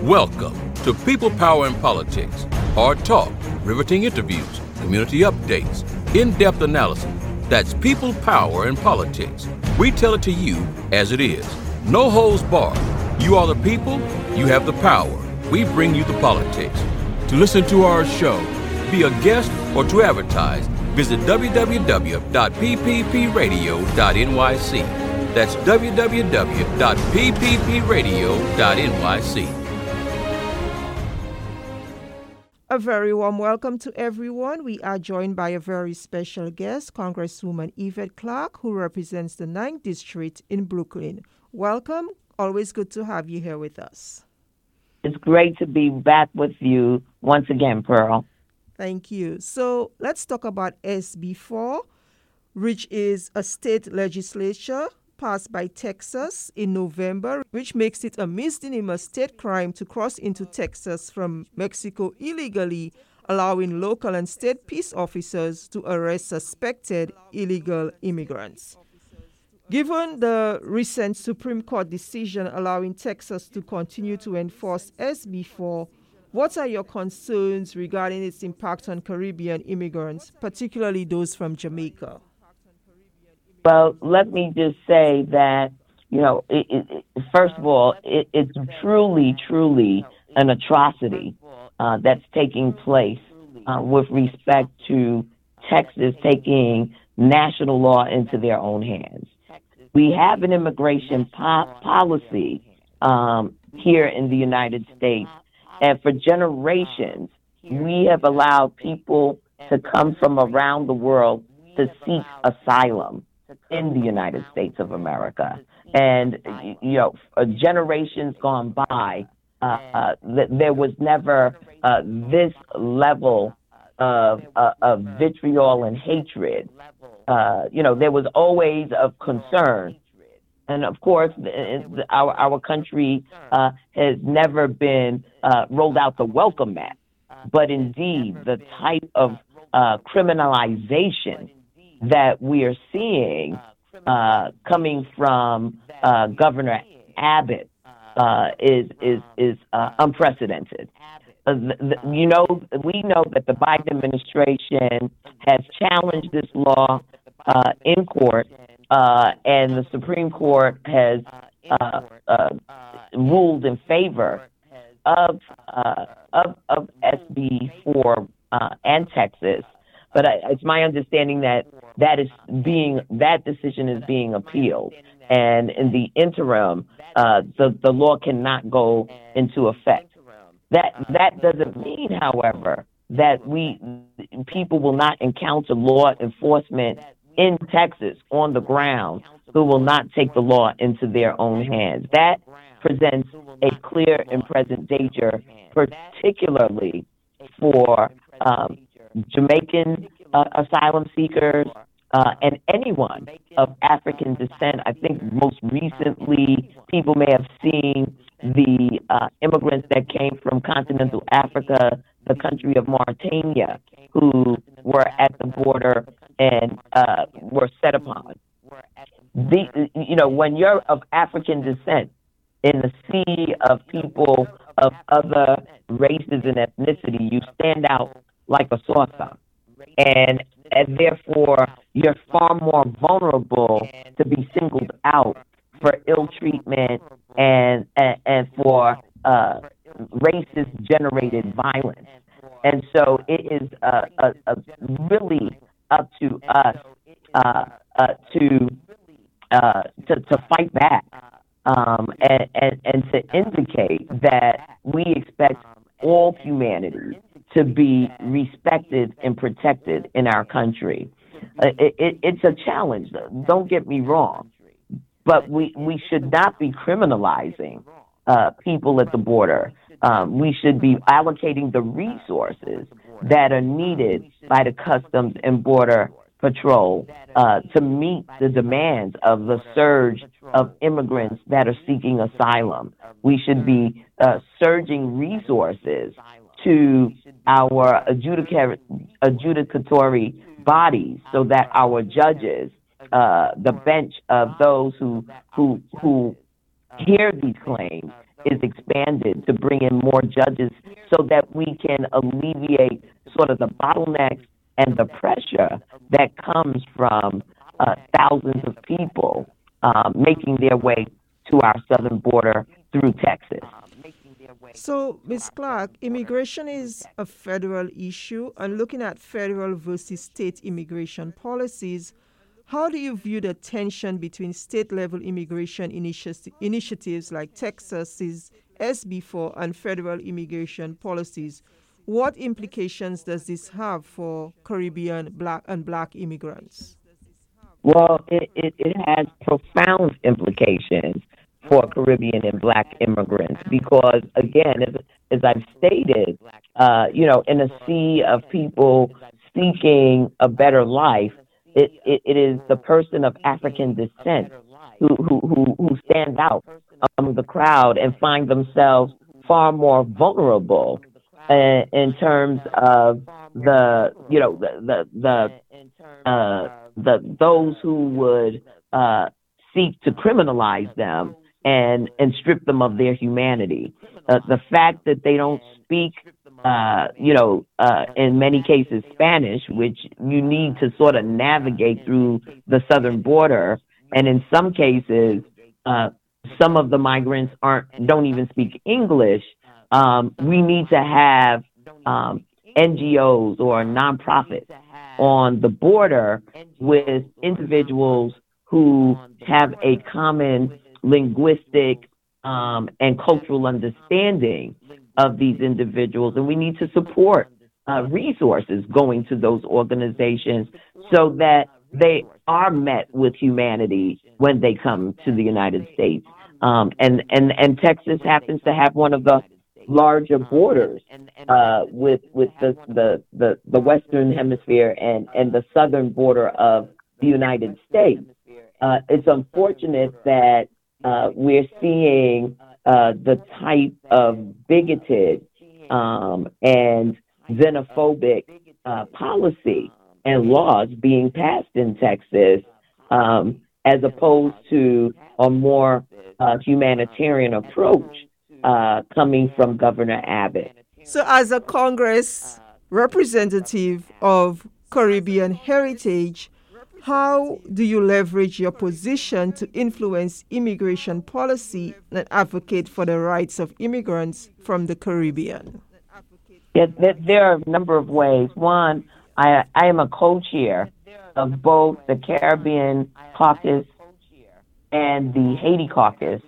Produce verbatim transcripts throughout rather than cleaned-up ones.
Welcome to People, Power, and Politics. Hard talk, riveting interviews, community updates, in-depth analysis. That's People, Power, and Politics. We tell it to you as it is. No holds barred. You are the people, you have the power. We bring you the politics. To listen to our show, be a guest, or to advertise, visit w w w dot p p p radio dot n y c. That's w w w dot p p p radio dot n y c. A very warm welcome to everyone. We are joined by a very special guest, Congresswoman Yvette Clarke, who represents the ninth District in Brooklyn. Welcome. Always good to have you here with us. It's great to be back with you once again, Pearl. Thank you. So let's talk about S B four, which is a state legislature passed by Texas in November, which makes it a misdemeanor state crime to cross into Texas from Mexico illegally, allowing local and state peace officers to arrest suspected illegal immigrants. Given the recent Supreme Court decision allowing Texas to continue to enforce S B four, what are your concerns regarding its impact on Caribbean immigrants, particularly those from Jamaica? Well, let me just say that, you know, it, it, it, first of all, it, it's truly, truly an atrocity uh, that's taking place uh, with respect to Texas taking national law into their own hands. We have an immigration po- policy um, here in the United States, and for generations, we have allowed people to come from around the world to seek asylum in the United States of America. And, you know, generations gone by, uh, uh, th- there was never uh, this level of, uh, of vitriol and hatred. Uh, you know, there was always of concern. And, of course, our, our country uh, has never been uh, rolled out the welcome mat. But, indeed, the type of uh, criminalization that we are seeing uh, coming from uh, Governor Abbott uh, is is is uh, unprecedented. Uh, the, the, you know, we know that the Biden administration has challenged this law uh, in court, uh, and the Supreme Court has uh, uh, ruled in favor of uh, of, of S B four uh, and Texas. But I, it's my understanding that that is being that decision is being appealed, and in the interim, uh, the the law cannot go into effect. That that doesn't mean, however, that we people will not encounter law enforcement in Texas on the ground who will not take the law into their own hands. That presents a clear and present danger, particularly for Um, Jamaican uh, asylum seekers uh, and anyone of African descent. I think most recently people may have seen the uh, immigrants that came from continental Africa, the country of Mauritania, who were at the border and uh, were set upon. The, you know, when you're of African descent in the sea of people of other races and ethnicity, you stand out like a sore thumb. And, and therefore, you're far more vulnerable to be singled out for ill treatment and, and, and for uh, racist-generated violence. And so it is uh, uh, uh, really up to us uh, uh, to, uh, to to fight back um, and, and, and to indicate that we expect all humanity to be respected and protected in our country. Uh, it, it, it's a challenge, don't get me wrong, but we, we should not be criminalizing uh, people at the border. Um, we should be allocating the resources that are needed by the Customs and Border Patrol uh, to meet the demands of the surge of immigrants that are seeking asylum. We should be uh, surging resources to our adjudica- adjudicatory bodies so that our judges, uh, the bench of those who who who hear these claims is expanded to bring in more judges so that we can alleviate sort of the bottlenecks and the pressure that comes from uh, thousands of people uh, making their way to our southern border through Texas. So, Miz Clark, immigration is a federal issue, and looking at federal versus state immigration policies, how do you view the tension between state-level immigration initi- initiatives like Texas's S B four and federal immigration policies? What implications does this have for Caribbean black and black immigrants? Well, it, it, it has profound implications for Caribbean and black immigrants because, again, as, as I've stated, uh, you know, in a sea of people seeking a better life, it, it, it is the person of African descent who, who, who, who stand out among the crowd and find themselves far more vulnerable uh, in terms of the, you know, the, the, the, uh, the those who would uh, seek to criminalize them and and strip them of their humanity. Uh, the fact that they don't speak, uh, you know, uh, in many cases Spanish, which you need to sort of navigate through the southern border, and in some cases, uh, some of the migrants aren't don't even speak English. Um, we need to have um, N G Os or nonprofits on the border with individuals who have a common linguistic um, and cultural understanding of these individuals, and we need to support uh, resources going to those organizations so that they are met with humanity when they come to the United States. Um, and, and, and Texas happens to have one of the larger borders uh, with with the, the, the, the Western Hemisphere and, and the southern border of the United States. Uh, it's unfortunate that uh, we're seeing uh, the type of bigoted um, and xenophobic uh, policy and laws being passed in Texas um, as opposed to a more uh, humanitarian approach uh, coming from Governor Abbott. So as a Congress representative of Caribbean heritage, how do you leverage your position to influence immigration policy and advocate for the rights of immigrants from the Caribbean? Yeah, there are a number of ways. One, I, I am a co-chair of both the Caribbean Caucus and the Haiti Caucus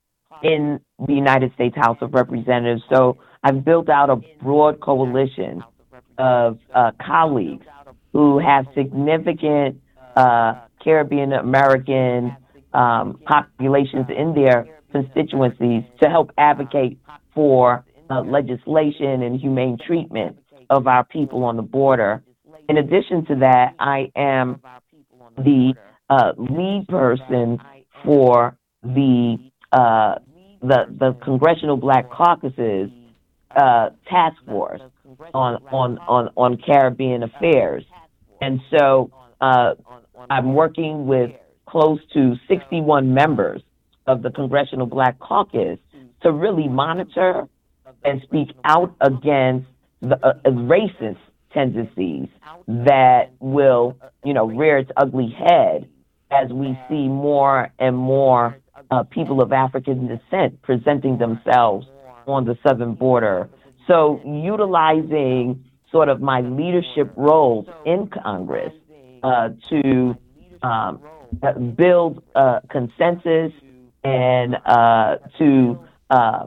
in the United States House of Representatives. So I've built out a broad coalition of uh, colleagues who have significant uh, Caribbean American um, populations in their constituencies to help advocate for uh, legislation and humane treatment of our people on the border. In addition to that, I am the uh, lead person for the uh, the the Congressional Black Caucus's uh, task force on on on on Caribbean affairs, and so uh, I'm working with close to sixty-one members of the Congressional Black Caucus to really monitor and speak out against the uh, racist tendencies that will, you know, rear its ugly head as we see more and more uh, people of African descent presenting themselves on the southern border. So utilizing sort of my leadership roles in Congress uh, to um, build uh, consensus and uh, to uh,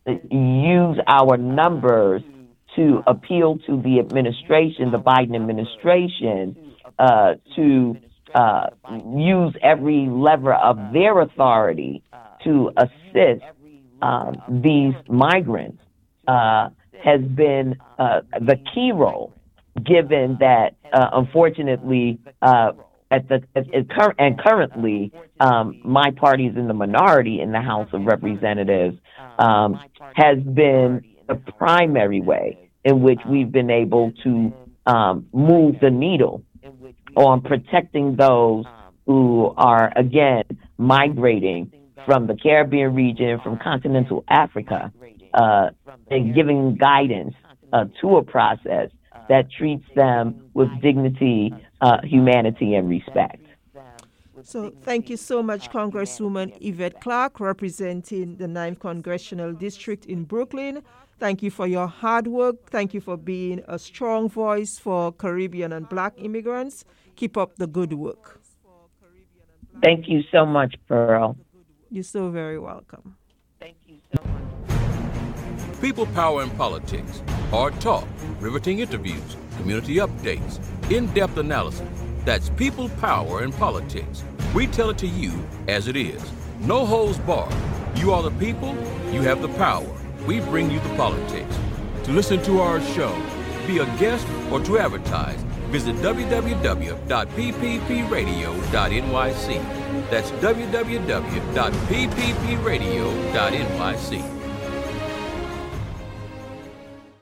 use our numbers to appeal to the administration, the Biden administration, uh, to uh, use every lever of their authority to assist um, these migrants uh, has been uh, the key role, given that, uh, unfortunately, uh, at the at, at cur- and currently, um, my party is in the minority in the House of Representatives, um, has been the primary way in which we've been able to um, move the needle on protecting those who are, again, migrating from the Caribbean region, from continental Africa, uh, and giving guidance uh, to a process that treats them with dignity, uh, humanity, and respect. So thank you so much, Congresswoman Yvette Clarke, representing the ninth Congressional District in Brooklyn. Thank you for your hard work. Thank you for being a strong voice for Caribbean and Black immigrants. Keep up the good work. Thank you so much, Pearl. You're so very welcome. Thank you so much. People, Power, and Politics. Hard talk, riveting interviews, community updates, in-depth analysis. That's People, Power, and Politics. We tell it to you as it is. No holds barred. You are the people, you have the power. We bring you the politics. To listen to our show, be a guest, or to advertise, visit w w w dot p p p radio dot n y c. That's w w w dot p p p radio dot n y c.